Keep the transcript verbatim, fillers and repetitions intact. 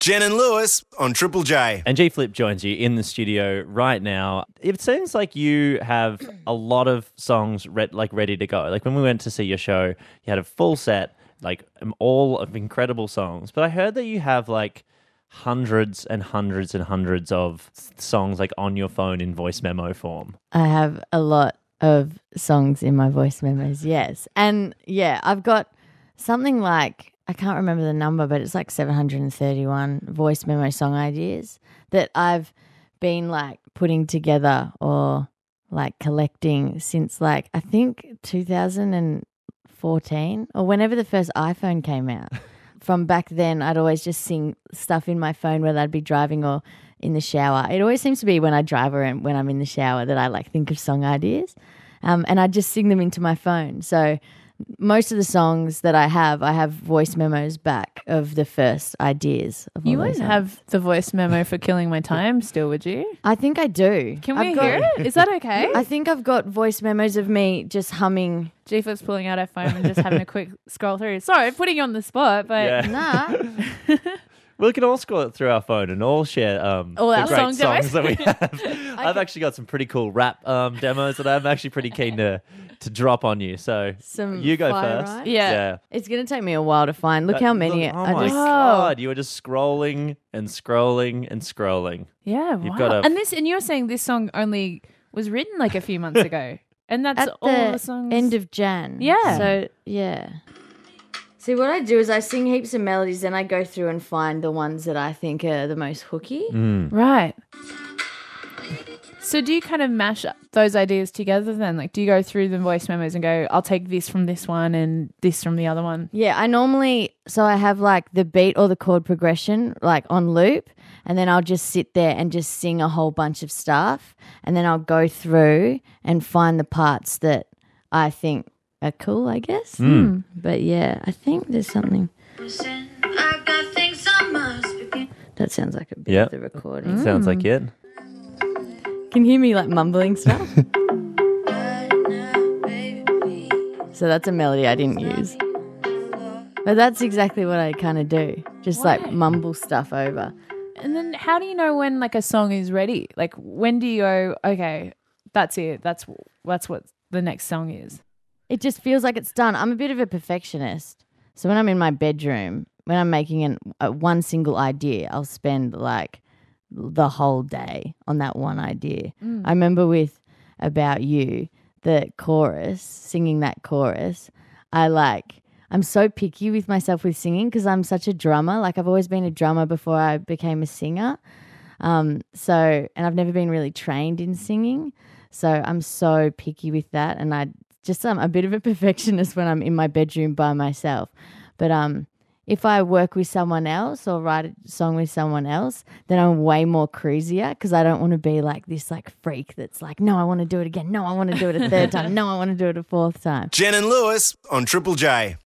Jen and Lewis on Triple J. And G Flip joins you in the studio right now. It seems like you have a lot of songs re- like ready to go. Like when we went to see your show, you had a full set, like um, all of incredible songs. But I heard that you have like hundreds and hundreds and hundreds of songs like on your phone in voice memo form. I have a lot of songs in my voice memos, yes. And yeah, I've got something like, I can't remember the number, but it's like seven hundred thirty-one voice memo song ideas that I've been like putting together or like collecting since like I think two thousand fourteen or whenever the first iPhone came out. From back then, I'd always just sing stuff in my phone, whether I'd be driving or in the shower. It always seems to be when I drive or when I'm in the shower that I like think of song ideas, um, and I just sing them into my phone. So most of the songs that I have, I have voice memos back of the first ideas. Of You all those wouldn't songs. have the voice memo for Killing My Time still, would you? I think I do. Can we I've got- hear it? Is that okay? I think I've got voice memos of me just humming. G Flip's pulling out her phone and just having a quick scroll through. Sorry, putting you on the spot, but Yeah. Nah. We can all scroll it through our phone and all share um, All the our great song songs demos. that we have. I've actually got some pretty cool rap um, demos that I'm actually pretty keen to to drop on you. So Some you go fire first. right? Yeah. It's going to take me a while to find. Look That- how many. look- oh I my just, God, you were just scrolling and scrolling and scrolling. yeah, You've wow. got a- And this, and you're saying this song only was written like a few months ago, and that's at all the, the songs. end of Jan. Yeah. So, yeah. See, what I do is I sing heaps of melodies, then I go through and find the ones that I think are the most hooky. Mm. Right. So do you kind of mash up those ideas together then? Like, do you go through the voice memos and go, I'll take this from this one and this from the other one? Yeah, I normally, so I have like the beat or the chord progression like on loop, and then I'll just sit there and just sing a whole bunch of stuff, and then I'll go through and find the parts that I think are cool, I guess. Mm. But yeah, I think there's something. That sounds like a bit Yeah. of the recording. Sounds like it. Can you hear me like mumbling stuff? So that's a melody I didn't use. But that's exactly what I kind of do. Just Why? like mumble stuff over. And then how do you know when like a song is ready? Like, when do you go, okay, that's it. That's that's what the next song is. It just feels like it's done. I'm a bit of a perfectionist. So when I'm in my bedroom, when I'm making an, uh, one single idea, I'll spend like the whole day on that one idea. Mm. I remember with About You, the chorus, singing that chorus, I like, I'm so picky with myself with singing because I'm such a drummer. Like I've always been a drummer before I became a singer. Um, so, and I've never been really trained in singing. So I'm so picky with that. And I just, I'm a bit of a perfectionist when I'm in my bedroom by myself. But um, if I work with someone else or write a song with someone else, then I'm way more cruisier because I don't want to be like this like freak that's like, no, I want to do it again. No, I want to do it a third time. No, I want to do it a fourth time. Jen and Lewis on Triple J.